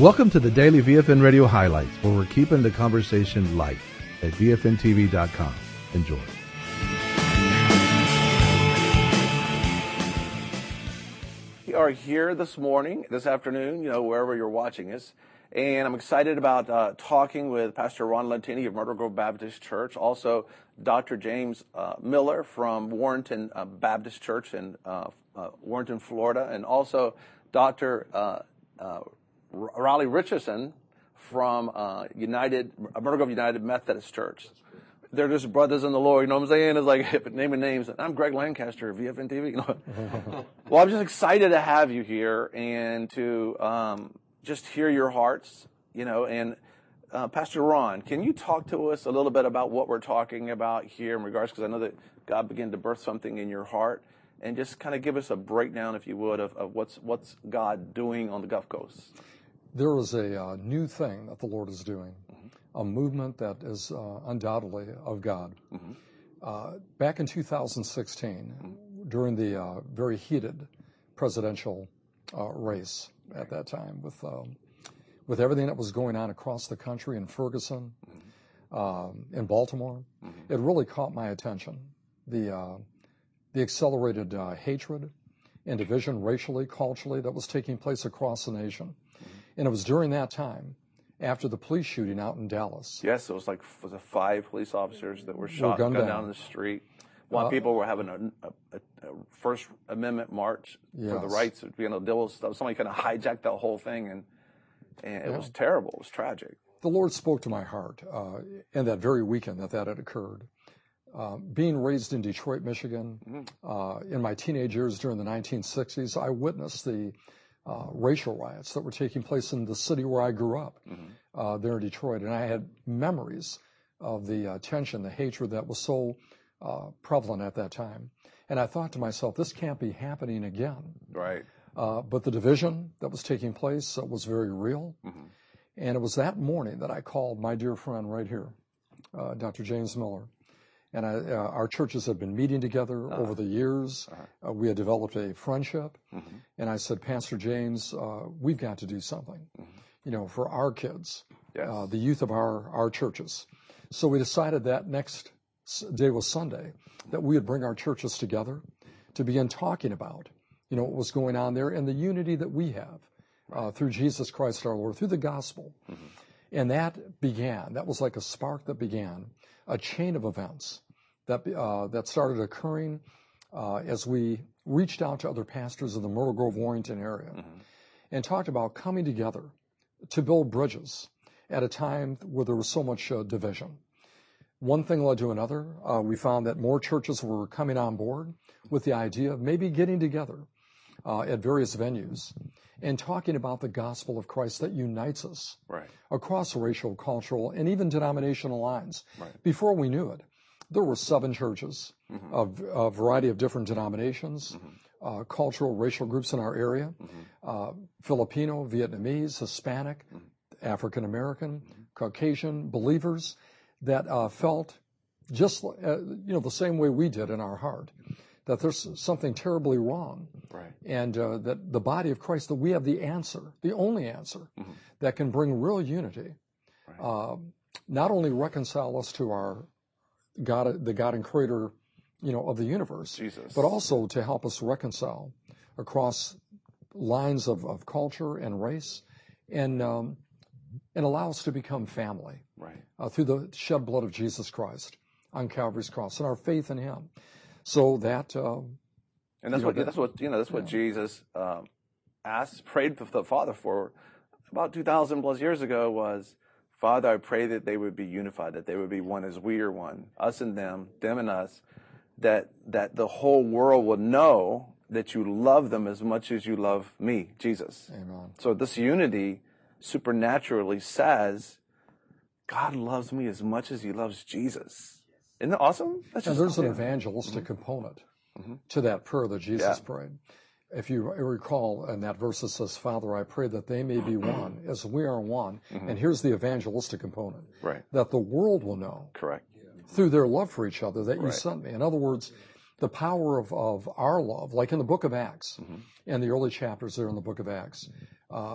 Welcome to the Daily VFN Radio Highlights, where we're keeping the conversation light at VFNTV.com. Enjoy. We are here this afternoon, wherever you're watching us. And I'm excited about talking with Pastor Ron Latini of Myrtle Grove Baptist Church, also Dr. James Miller from Warrenton Baptist Church in Warrenton, Florida, and also Dr. Raleigh Richardson from Myrtle Grove United Methodist Church. They're just brothers in the Lord, you know what I'm saying? It's like naming names. I'm Greg Lancaster of VFN TV. Well, I'm just excited to have you here and to just hear your hearts, and Pastor Ron, can you talk to us a little bit about what we're talking about here in regards, because I know that God began to birth something in your heart, and just kind of give us a breakdown, if you would, of what's God doing on the Gulf Coast. There is a new thing that the Lord is doing, a movement that is undoubtedly of God. Back in 2016, during the very heated presidential race at that time, with everything that was going on across the country in Ferguson, in Baltimore, it really caught my attention. The accelerated hatred and division racially, culturally, that was taking place across the nation. And it was during that time, after the police shooting out in Dallas. Yes, it was it 5 police officers that were shot, gunned down in the street. While people were having a First Amendment march for the rights of being able to deal with stuff. Somebody kind of hijacked the whole thing, and it was terrible. It was tragic. The Lord spoke to my heart in that very weekend that had occurred. Being raised in Detroit, Michigan, in my teenage years during the 1960s, I witnessed the racial riots that were taking place in the city where I grew up, there in Detroit. And I had memories of the tension, the hatred that was so prevalent at that time. And I thought to myself, this can't be happening again. Right. But the division that was taking place was very real. And it was that morning that I called my dear friend right here, Dr. James Miller. And our churches had been meeting together over the years. We had developed a friendship. And I said, Pastor James, we've got to do something, for our kids, the youth of our churches. So we decided that next day was Sunday, that we would bring our churches together to begin talking about, what was going on there and the unity that we have through Jesus Christ our Lord, through the gospel. And that was like a spark that began a chain of events that started occurring as we reached out to other pastors in the Myrtle Grove, Warrenton area and talked about coming together to build bridges at a time where there was so much division. One thing led to another. We found that more churches were coming on board with the idea of maybe getting together at various venues and talking about the gospel of Christ that unites us across racial, cultural, and even denominational lines. Before we knew it, there were 7 churches of a variety of different denominations, cultural, racial groups in our area, Filipino, Vietnamese, Hispanic, African American, Caucasian believers that felt just, the same way we did in our heart, that there's something terribly wrong. And that the body of Christ, that we have the answer, the only answer that can bring real unity, not only reconcile us to our God, the God and creator, of the universe, Jesus, but also to help us reconcile across lines of culture and race and allow us to become family through the shed blood of Jesus Christ on Calvary's cross and our faith in him. So that, and that's what Jesus prayed to the Father for about 2,000 plus years ago was, Father, I pray that they would be unified, that they would be one as we are one, us and them and us, that the whole world will know that you love them as much as you love me, Jesus. Amen. So this unity supernaturally says, God loves me as much as he loves Jesus. Isn't that awesome? And there's an evangelistic component to that prayer that Jesus prayed. If you recall in that verse, it says, Father, I pray that they may be one as we are one. And here's the evangelistic component. That the world will know. Correct. Through their love for each other that you sent me. In other words, the power of our love, like in the book of Acts, and the early chapters there in the book of Acts,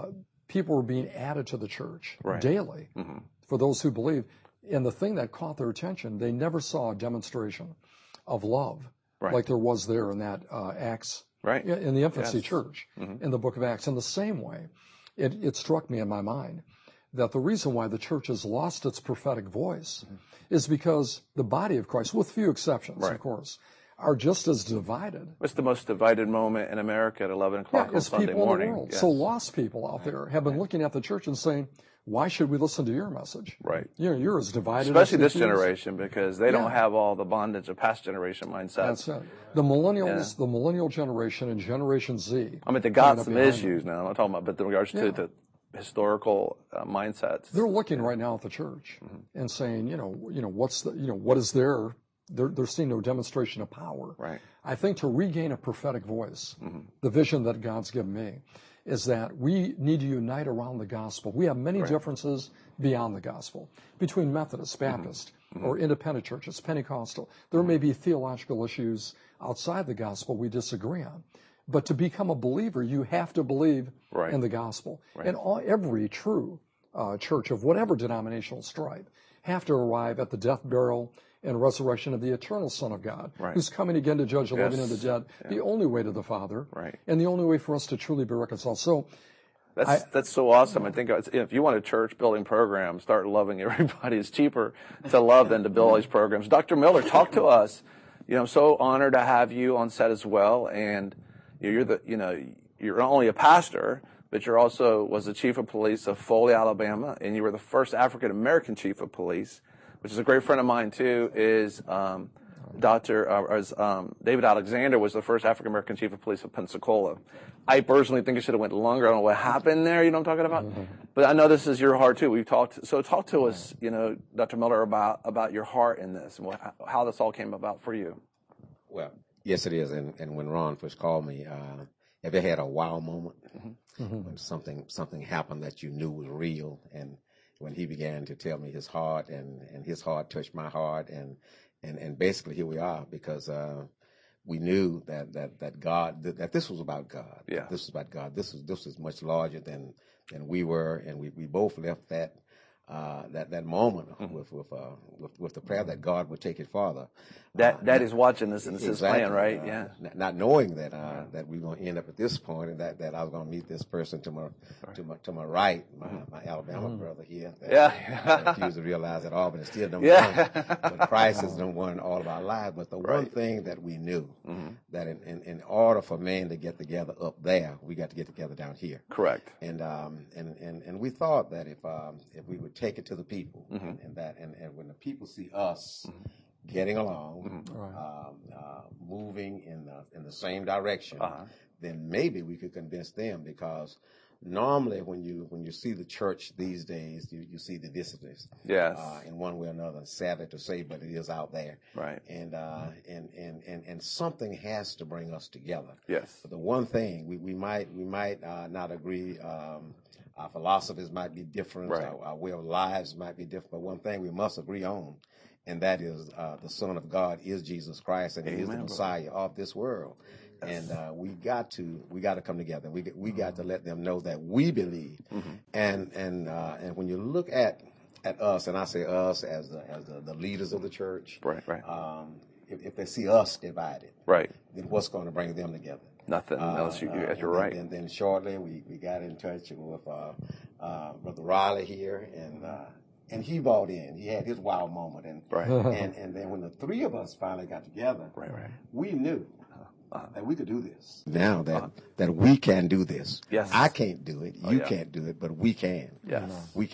people were being added to the church Right. daily for those who believe. And the thing that caught their attention, they never saw a demonstration of love like there was there in that Acts, in the infancy church, in the book of Acts. In the same way, it struck me in my mind that the reason why the church has lost its prophetic voice is because the body of Christ, with few exceptions, of course, are just as divided. It's the most divided moment in America at 11 o'clock on Sunday people morning. In the world. So lost people out there have been looking at the church and saying, why should we listen to your message? Right. You're as divided Especially as this generation, because they don't have all the bondage of past generation mindsets. That's it. The millennials, the millennial generation and Generation Z. I mean, they got some issues now. I'm not talking about, but in regards to the historical mindsets. They're looking right now at the church and saying, what is there? They're seeing no demonstration of power. Right. I think to regain a prophetic voice, the vision that God's given me, is that we need to unite around the gospel. We have many differences beyond the gospel between Methodist, Baptist, or independent churches, Pentecostal. There may be theological issues outside the gospel we disagree on. But to become a believer, you have to believe in the gospel. And every true church of whatever denominational stripe have to arrive at the death, burial, and resurrection of the eternal Son of God, who's coming again to judge the living and the dead, the only way to the Father, and the only way for us to truly be reconciled. So that's so awesome. I think if you want a church building program, start loving everybody. It's cheaper to love than to build all these programs. Dr. Miller, talk to us. I'm so honored to have you on set as well. And you're not only a pastor, but you're also was the chief of police of Foley, Alabama, and you were the first African American chief of police, which is a great friend of mine too. Is David Alexander was the first African American chief of police of Pensacola. I personally think it should have went longer. I don't know what happened there. You know what I'm talking about? But I know this is your heart too. We've talked. So talk to us, Dr. Miller, about your heart in this and how this all came about for you. Well, yes, it is. And when Ron first called me, have you had a wow moment when something happened that you knew was real? And when he began to tell me his heart, and his heart touched my heart, and basically here we are, because we knew that God, that this was about God. Yeah. This was about God. This was much larger than we were, and we both left that moment with the prayer that God would take it farther. That is watching this, and this is plan, right? Yeah. Not knowing that we're going to end up at this point, and that I was going to meet this person to my right, my Alabama brother here. I refuse to realize that Auburn is still number one, but Christ is number one in all of our lives. But the one thing that we knew, that in order for man to get together up there, we got to get together down here. Correct. And we thought that if we would take it to the people, and when the people see us getting along, moving in the same direction, then maybe we could convince them, because normally when you see the church these days, you see the dissonance. Yes. In one way or another. Sadly to say, but it is out there. Right. And something has to bring us together. Yes. But the one thing we might not agree. Our philosophies might be different. Our way of lives might be different. But one thing we must agree on, and that is the Son of God is Jesus Christ, and He is the Messiah of this world. Yes. And we got to come together. We got to let them know that we believe. And when you look at us, and I say us as the leaders of the church, if they see us divided, then what's going to bring them together? Nothing else. You're right. And then shortly we got in touch with Brother Riley here, and he bought in. He had his wild moment, and then when the three of us finally got together, we knew that we could do this. Now that we can do this. Yes. I can't do it. You can't do it, but we can. Yes. We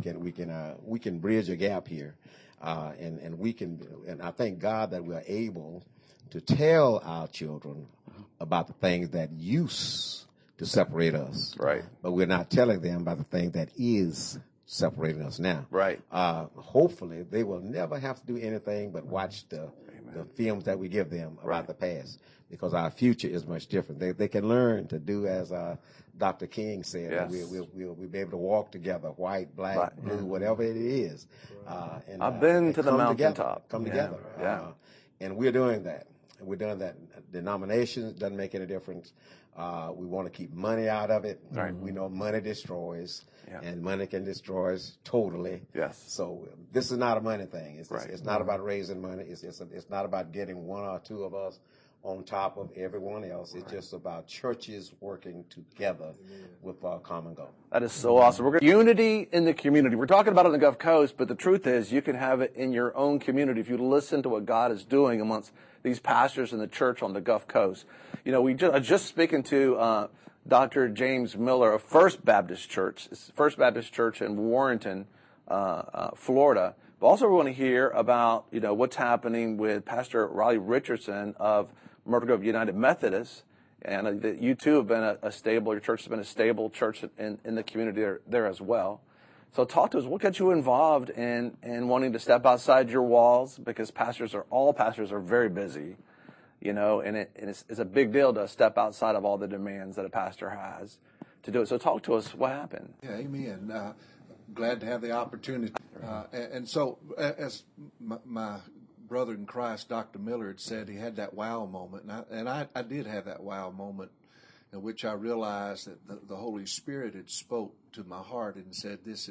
can bridge a gap here, and we can. And I thank God that we're able to tell our children about the things that used to separate us. Right. But we're not telling them about the thing that is separating us now. Right. Hopefully they will never have to do anything but watch the films that we give them about the past, because our future is much different. They can learn to do as Dr. King said. Yes. We'll be able to walk together, white, black, blue, whatever it is. I've been to the mountaintop. Come together. Yeah. And we're doing that. we're done that. Denominations doesn't make any difference. We want to keep money out of it. Right. We know money destroys, and money can destroy us totally. Yes. So this is not a money thing. It's not Right. about raising money. It's not about getting one or two of us on top of everyone else. It's just about churches working together with our common goal. That is so awesome. We're unity in the community. We're talking about it on the Gulf Coast, but the truth is you can have it in your own community if you listen to what God is doing amongst these pastors in the church on the Gulf Coast. You know, I was just speaking to Dr. James Miller of First Baptist Church. It's First Baptist Church in Warrenton, Florida. But also we want to hear about, you know, what's happening with Pastor Riley Richardson of Myrtle Grove United Methodist, and that you too have been your church has been a stable church in the community there as well. So talk to us, what got you involved in wanting to step outside your walls, because all pastors are very busy, you know, and it's a big deal to step outside of all the demands that a pastor has to do it. So talk to us, what happened? Yeah, amen. Glad to have the opportunity. And so as my brother in Christ, Dr. Miller, had said, he had that wow moment. And I did have that wow moment in which I realized that the Holy Spirit had spoke to my heart and said, this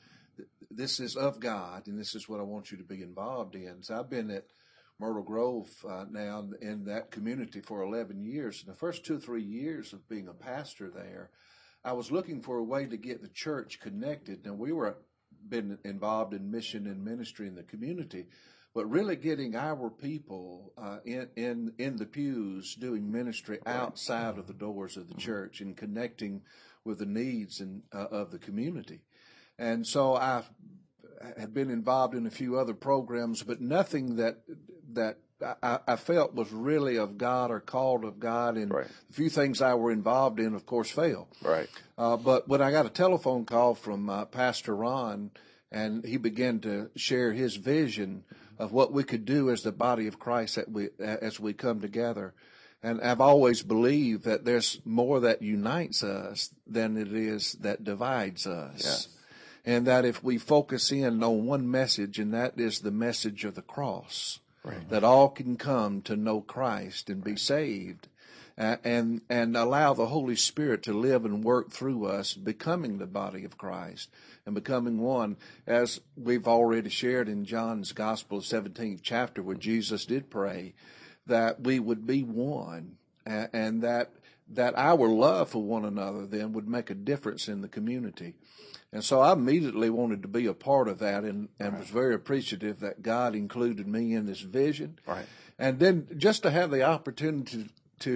is of God, and this is what I want you to be involved in. So I've been at Myrtle Grove now in that community for 11 years. And the first 2 or 3 years of being a pastor there, I was looking for a way to get the church connected. Now, we were been involved in mission and ministry in the community, but really getting our people in the pews doing ministry outside of the doors of the church and connecting with the needs of the community. And so I had been involved in a few other programs, but nothing that I felt was really of God or called of God. And Right. a few things I were involved in, of course, failed. Right. But when I got a telephone call from Pastor Ron, and he began to share his vision of what we could do as the body of Christ as we come together. And I've always believed that there's more that unites us than it is that divides us. Yes. And that if we focus in on one message, and that is the message of the cross, Right. that all can come to know Christ and be saved, and allow the Holy Spirit to live and work through us, becoming the body of Christ and becoming one, as we've already shared in John's Gospel, 17th chapter, where Jesus did pray that we would be one, and that our love for one another then would make a difference in the community. And so I immediately wanted to be a part of that, and was very appreciative that God included me in this vision. Right. And then just to have the opportunity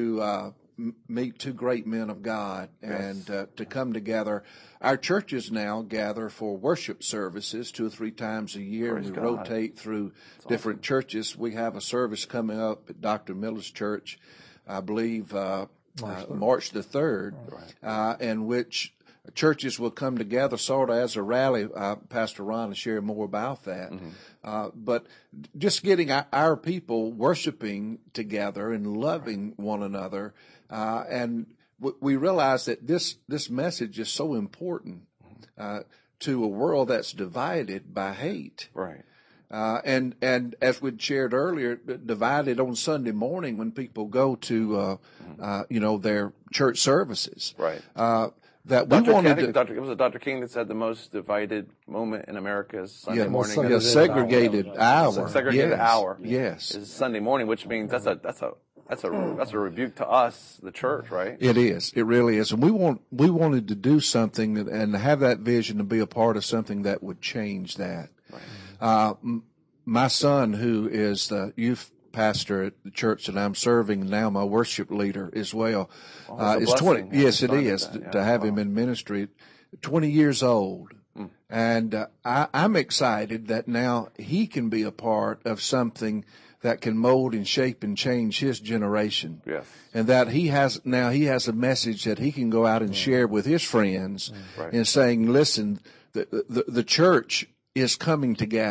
to meet two great men of God, and to come together. Our churches now gather for worship services 2 or 3 times a year. Praise we God. rotate through different churches. We have a service coming up at Dr. Miller's church, I believe, March the 3rd, in which churches will come together sort of as a rally. Pastor Ron will share more about that. But just getting our people worshiping together and loving one another. And we realize that this message is so important to a world that's divided by hate. Right. And as we'd shared earlier, divided on Sunday morning when people go to, their church services. Right. That we wanted it was Dr. King that said the most divided moment in America is Sunday morning. Segregated hour. Segregated hour. Yes. Is Sunday morning, which means that's a rebuke to us, the church, right? It is. It really is. And we wanted to do something and have that vision to be a part of something that would change that. Right. My son, who is the youth pastor at the church that I'm serving now, my worship leader as well, is 20. Yes, it is to have him in ministry. 20 years old. And I'm excited that now he can be a part of something that can mold and shape and change his generation. Yes. And that he has a message that he can go out and share with his friends, and saying, listen, the church is coming together.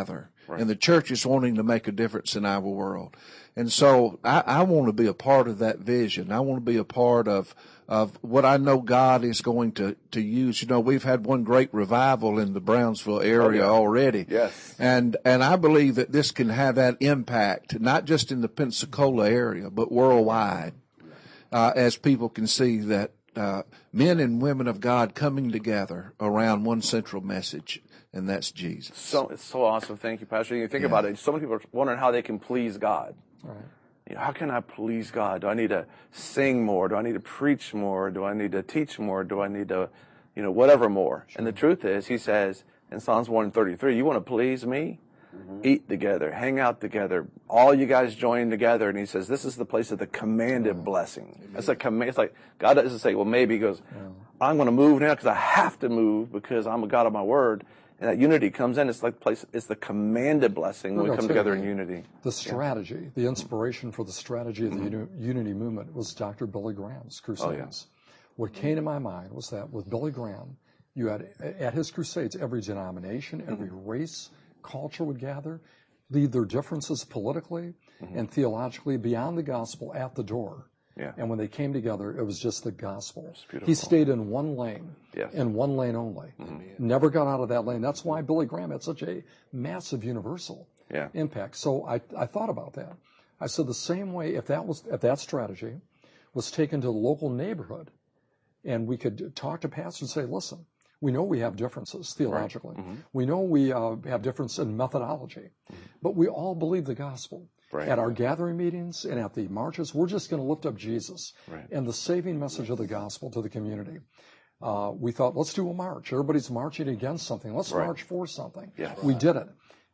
Right. And the church is wanting to make a difference in our world. And so I want to be a part of that vision. I want to be a part of what I know God is going to use. You know, we've had one great revival in the Brownsville area already. Yes. And I believe that this can have that impact, not just in the Pensacola area, but worldwide, as people can see that men and women of God coming together around one central message, and that's Jesus. So it's so awesome. Thank you, Pastor. You think about it. So many people are wondering how they can please God. Right. You know, how can I please God? Do I need to sing more? Do I need to preach more? Do I need to teach more? Do I need to, whatever more? Sure. And the truth is, he says in Psalms 133, you want to please me? Mm-hmm. Eat together, hang out together, all you guys join together. And he says, this is the place of the commanded blessing. It's it's like God doesn't say, well, maybe. He goes, I'm going to move now because I have to move because I'm a God of my word. And that unity comes in. It's like it's the commanded blessing when we come together in unity. The strategy, the inspiration for the strategy of the unity movement was Dr. Billy Graham's crusades. Oh, yeah. What came to my mind was that with Billy Graham, you had at his crusades, every denomination, every race, culture would gather, leave their differences politically and theologically beyond the gospel at the door. Yeah. And when they came together, it was just the gospel. He stayed in one lane, in one lane only. Never got out of that lane. That's why Billy Graham had such a massive universal impact. So I thought about that. I said the same way, if that strategy was taken to the local neighborhood, and we could talk to pastors and say, listen, we know we have differences theologically. Right. We know we have difference in methodology, but we all believe the gospel. Right. At our gathering meetings and at the marches, we're just going to lift up Jesus and the saving message of the gospel to the community. We thought, let's do a march. Everybody's marching against something. Let's march for something. Yeah. We did it.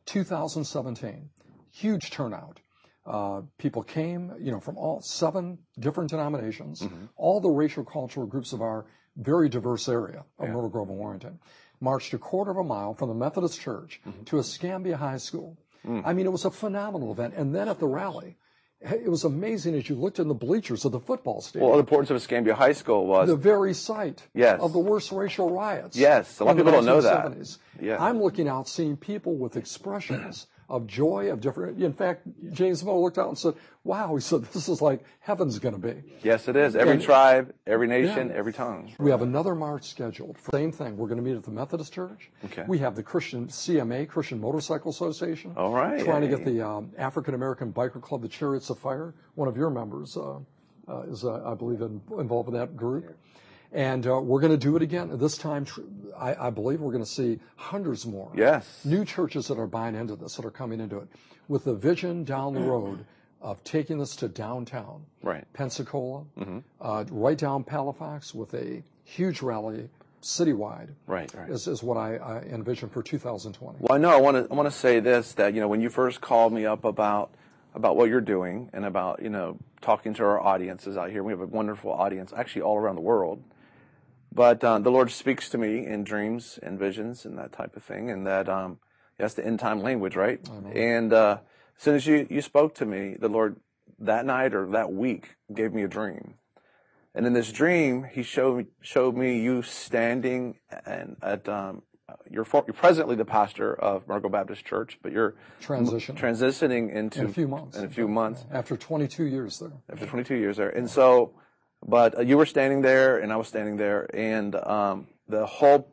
2017, huge turnout. People came, from all 7 different denominations, all the racial cultural groups of our very diverse area of Myrtle Grove and Warrington, marched a quarter of a mile from the Methodist Church to Escambia High School. I mean, it was a phenomenal event. And then at the rally, it was amazing as you looked in the bleachers of the football stadium. Well, the importance of Escambia High School was the very site of the worst racial riots. Yes, a lot of people don't know that. Yeah. I'm looking out, seeing people with expressions of joy, of different. In fact, James Miller looked out and said, wow, he said, this is like heaven's going to be. Yes, it is. Every tribe, every nation, every tongue. We have another march scheduled. Same thing. We're going to meet at the Methodist Church. Okay. We have the Christian CMA, Christian Motorcycle Association. All right. Trying to get the African American Biker Club, the Chariots of Fire. One of your members is, I believe, involved in that group. And we're going to do it again. This time, I believe we're going to see hundreds more. Yes. New churches that are buying into this, that are coming into it, with the vision down the road of taking this to downtown Pensacola, right down Palafox, with a huge rally citywide. Right. Is what I envision for 2020. Well, I know I want to say this, that when you first called me up about what you're doing and about talking to our audiences out here. We have a wonderful audience, actually all around the world. But the Lord speaks to me in dreams and visions and that type of thing, and that's the end time language, right? And as soon as you spoke to me, the Lord that night or that week gave me a dream, and in this dream He showed me you standing and at you're presently the pastor of Myrtle Grove Baptist Church, but you're transitioning into in a few months after 22 years there. After 22 years there, and so. But you were standing there, and I was standing there, and the whole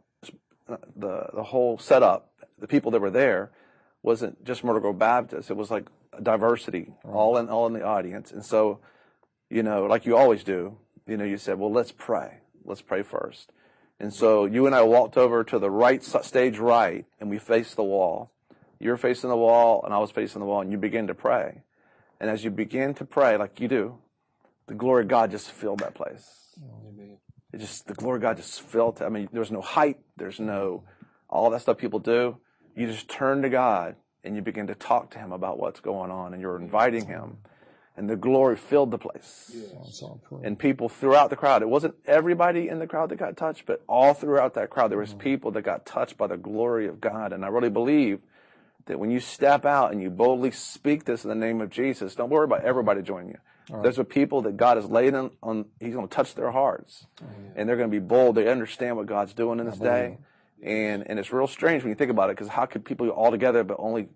setup, the people that were there, wasn't just Myrtle Grove Baptist. It was like a diversity, all in the audience. And so, like you always do, you said, well, let's pray. Let's pray first. And so you and I walked over to the stage right, and we faced the wall. You were facing the wall, and I was facing the wall, and you began to pray. And as you began to pray, like you do, the glory of God just filled that place. Amen. The glory of God just filled. I mean, there's no hype. There's no all that stuff people do. You just turn to God and you begin to talk to Him about what's going on, and you're inviting Him, and the glory filled the place. Yes. And people throughout the crowd. It wasn't everybody in the crowd that got touched, but all throughout that crowd there was people that got touched by the glory of God. And I really believe that when you step out and you boldly speak this in the name of Jesus, don't worry about everybody joining you. Right. There's a people that God has laid on He's going to touch their hearts. And they're going to be bold. They understand what God's doing in this day. And it's real strange when you think about it, because how could people be all together, but only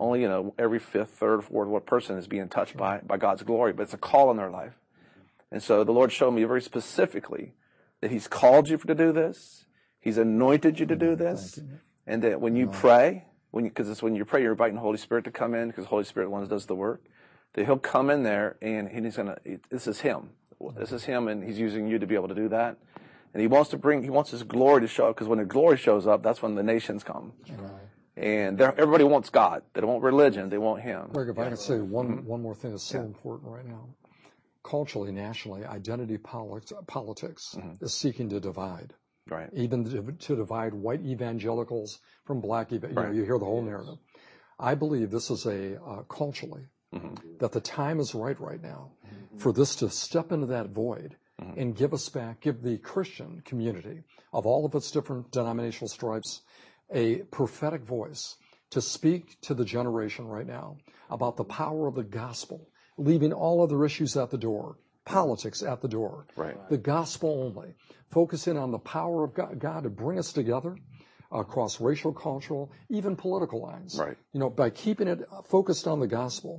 every fifth, third, fourth person is being touched by God's glory, but it's a call in their life. And so the Lord showed me very specifically that He's called you to do this. He's anointed you to do this. And that when you pray, because when you pray, you're inviting the Holy Spirit to come in, because the Holy Spirit one does the work. That He'll come in there and this is Him. This is Him, and He's using you to be able to do that. And He wants His glory to show up, because when the glory shows up, that's when the nations come. Right. And everybody wants God. They don't want religion. They want Him. Greg, if I could say one more thing that's so important right now. Culturally, nationally, identity politics is seeking to divide. Right. Even to divide white evangelicals from black evangelicals. You hear the whole narrative. I believe this is culturally, that the time is right now for this to step into that void and give the Christian community of all of its different denominational stripes a prophetic voice to speak to the generation right now about the power of the gospel, leaving all other issues at the door, politics at the door, the gospel only, focusing on the power of God to bring us together across racial, cultural, even political lines. Right. By keeping it focused on the gospel,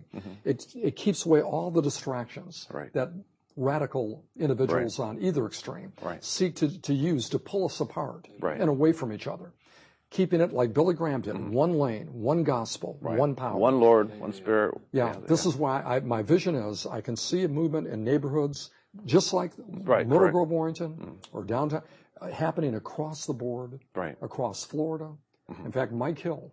it keeps away all the distractions that radical individuals on either extreme seek to use to pull us apart and away from each other. Keeping it like Billy Graham did, one lane, one gospel, one power. One Lord, one Spirit. This is why my vision is I can see a movement in neighborhoods just like Myrtle Grove, Warrington, or downtown, happening across the board, across Florida. In fact, Mike Hill,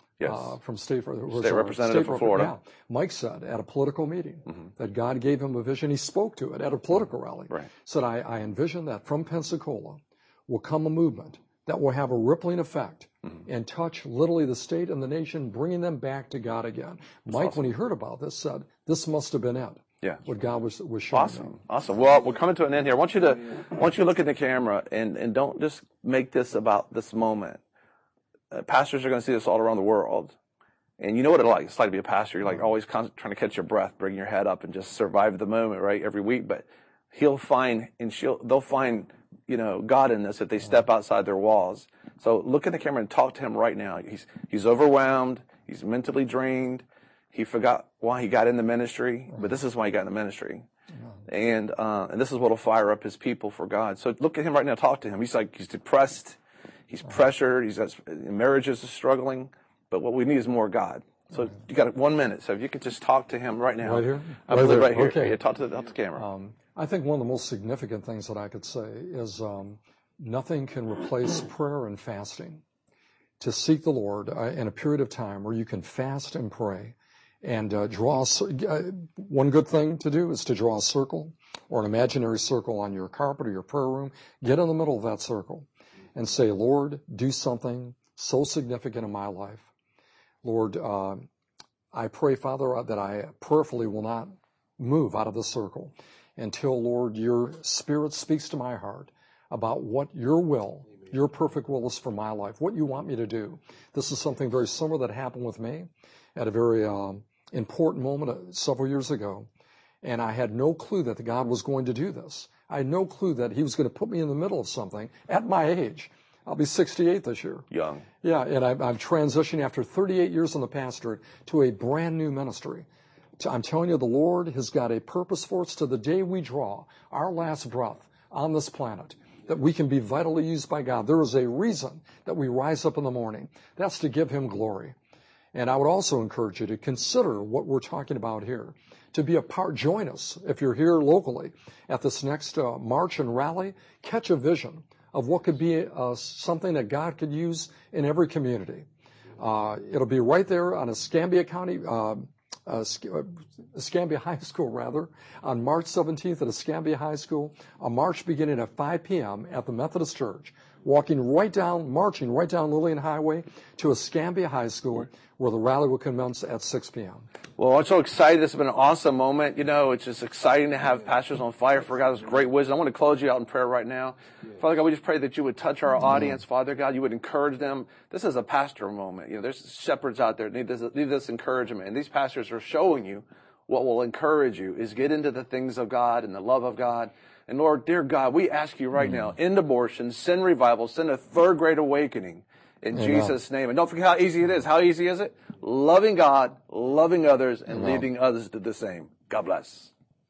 from State Representative for Florida. Mike said at a political meeting that God gave him a vision. He spoke to it at a political rally. Said, I envision that from Pensacola will come a movement that will have a rippling effect and touch literally the state and the nation, bringing them back to God again. Mike, when he heard about this, said, this must have been it. Yeah. What God was showing them. Awesome. Well, we're coming to an end here. I want you to look at the camera and don't just make this about this moment. Pastors are going to see this all around the world. And you know what it's like to be a pastor. You're like always trying to catch your breath, bring your head up and just survive the moment, right? Every week. But they'll find God in this if they step outside their walls. So look at the camera and talk to him right now. He's overwhelmed. He's mentally drained. He forgot why he got in the ministry, but this is why he got in the ministry. And this is what will fire up his people for God. So look at him right now. Talk to him. He's depressed. He's pressured. Marriages are struggling. But what we need is more God. So you got 1 minute. So if you could just talk to him right now. Right here? Right here. Okay. Yeah, talk to the camera. I think one of the most significant things that I could say is nothing can replace prayer and fasting. To seek the Lord in a period of time where you can fast and pray and one good thing to do is to draw a circle or an imaginary circle on your carpet or your prayer room. Get in the middle of that circle and say, Lord, do something so significant in my life. Lord, I pray, Father, that I prayerfully will not move out of the circle until, Lord, your Spirit speaks to my heart about what your will, your perfect will is for my life, what you want me to do. This is something very similar that happened with me at a very important moment several years ago. And I had no clue that God was going to do this. I had no clue that he was going to put me in the middle of something at my age. I'll be 68 this year. Young. Yeah, and I'm transitioning after 38 years in the pastorate to a brand new ministry. I'm telling you, the Lord has got a purpose for us to the day we draw our last breath on this planet, that we can be vitally used by God. There is a reason that we rise up in the morning. That's to give him glory. And I would also encourage you to consider what we're talking about here, to be a part. Join us if you're here locally at this next march and rally. Catch a vision of what could be something that God could use in every community. It'll be right there on Escambia County, Escambia High School, rather, on March 17th at Escambia High School, a march beginning at 5 p.m. at the Methodist Church, marching right down Lillian Highway to Escambia High School, where the rally will commence at 6 p.m. Well, I'm so excited. This has been an awesome moment. It's just exciting to have pastors on fire for God's great wisdom. I want to close you out in prayer right now. Father God, we just pray that you would touch our audience. Father God, you would encourage them. This is a pastor moment. There's shepherds out there that need this encouragement. And these pastors are showing you what will encourage you is get into the things of God and the love of God. And Lord, dear God, we ask you right now, end abortion, send revival, send a third great awakening In Amen. Jesus' name. And don't forget how easy it is. How easy is it? Loving God, loving others, and Amen. leading others to do the same. God bless.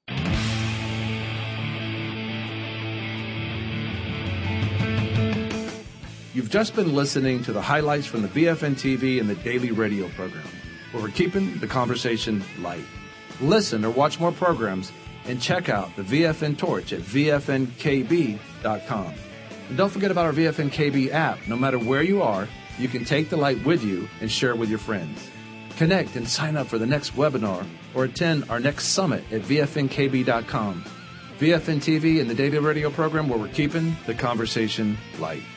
You've just been listening to the highlights from the VFN TV and the daily radio program, where we're keeping the conversation light. Listen or watch more programs and check out the VFN Torch at VFNKB.com. And don't forget about our VFN KB app. No matter where you are, you can take the light with you and share it with your friends. Connect and sign up for the next webinar or attend our next summit at VFNKB.com. VFN TV and the daily radio program, where we're keeping the conversation light.